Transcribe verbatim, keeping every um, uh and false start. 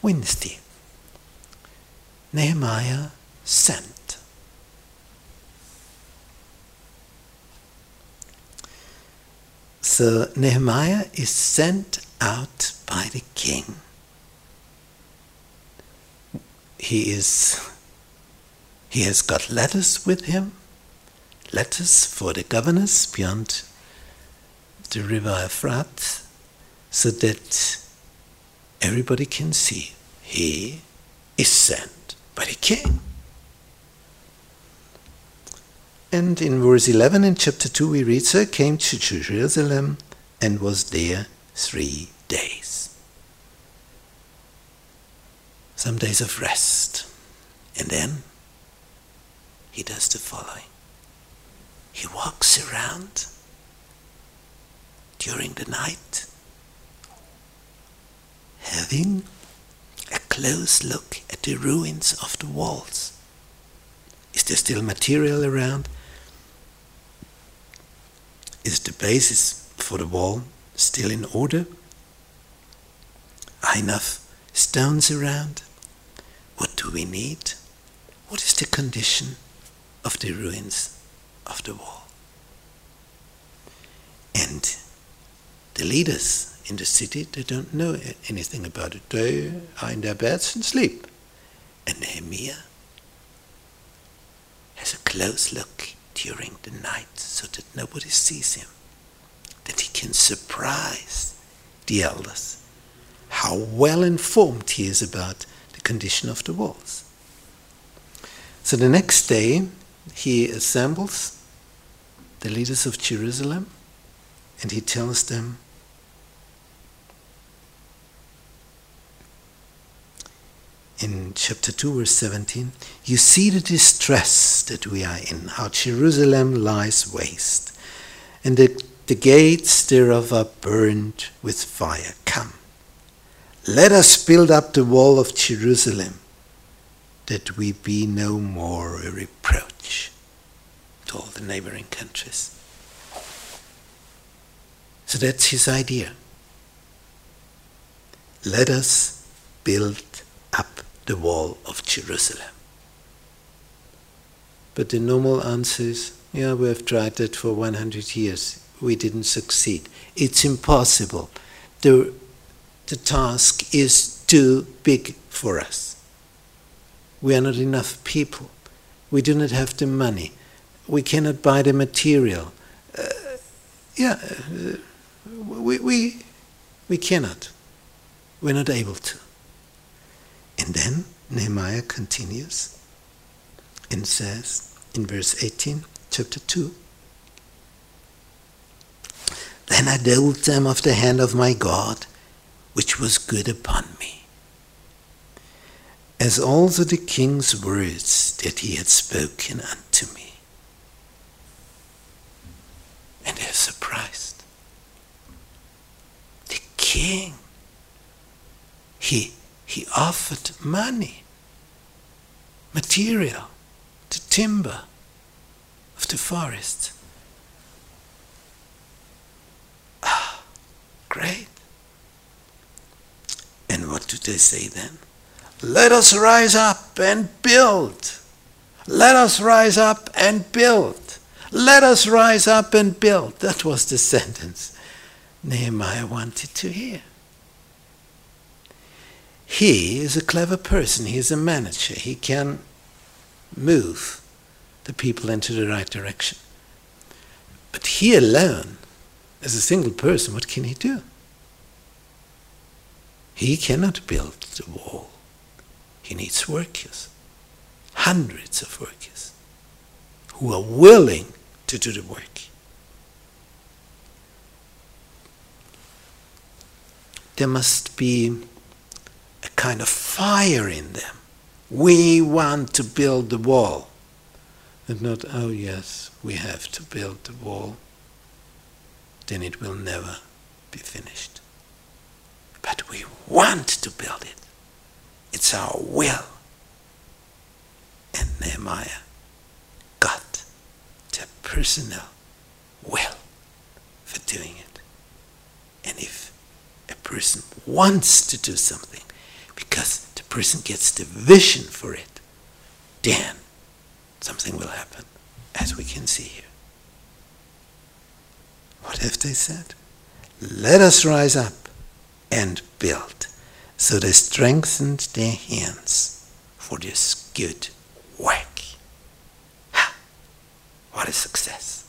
Wednesday, Nehemiah sent. So Nehemiah is sent out by the king. He is, he has got letters with him, letters for the governors beyond the river Euphrates, so that everybody can see he is sent by the king. And in verse eleven in chapter two we read, so he came to Jerusalem and was there three days. Some days of rest. And then he does the following. He walks around during the night, having a close look at the ruins of the walls. Is there still material around? Is the basis for the wall still in order? Are enough stones around? What do we need? What is the condition of the ruins of the wall? And the leaders in the city, they don't know anything about it. They are in their beds and sleep. And Nehemiah has a close look during the night so that nobody sees him, that he can surprise the elders how well informed he is about the condition of the walls. So the next day he assembles the leaders of Jerusalem and he tells them, in chapter two, verse seventeen, you see the distress that we are in, how Jerusalem lies waste, and the, the gates thereof are burned with fire. Come, let us build up the wall of Jerusalem, that we be no more a reproach to all the neighboring countries. So that's his idea. Let us build up the wall of Jerusalem. But the normal answer is, yeah, we have tried that for one hundred years. We didn't succeed. It's impossible. The, the task is too big for us. We are not enough people. We do not have the money. We cannot buy the material. Uh, yeah, uh, we, we, we cannot. We're not able to. And then Nehemiah continues and says in verse eighteen, chapter two, then I told them of the hand of my God, which was good upon me, as also the king's words that he had spoken unto me. And they're surprised. The king, he He offered money, material, the timber of the forest. Ah, great. And what do they say then? Let us rise up and build. Let us rise up and build. Let us rise up and build. That was the sentence Nehemiah wanted to hear. He is a clever person. He is a manager. He can move the people into the right direction. But he alone, as a single person, what can he do? He cannot build the wall. He needs workers, hundreds of workers, who are willing to do the work. There must be a kind of fire in them. We want to build the wall. And not, oh yes, we have to build the wall. Then it will never be finished. But we want to build it. It's our will. And Nehemiah got the personal will for doing it. And if a person wants to do something, because the person gets the vision for it, then something will happen, as we can see here. What have they said? Let us rise up and build. So they strengthened their hands for this good work. Ha! What a success.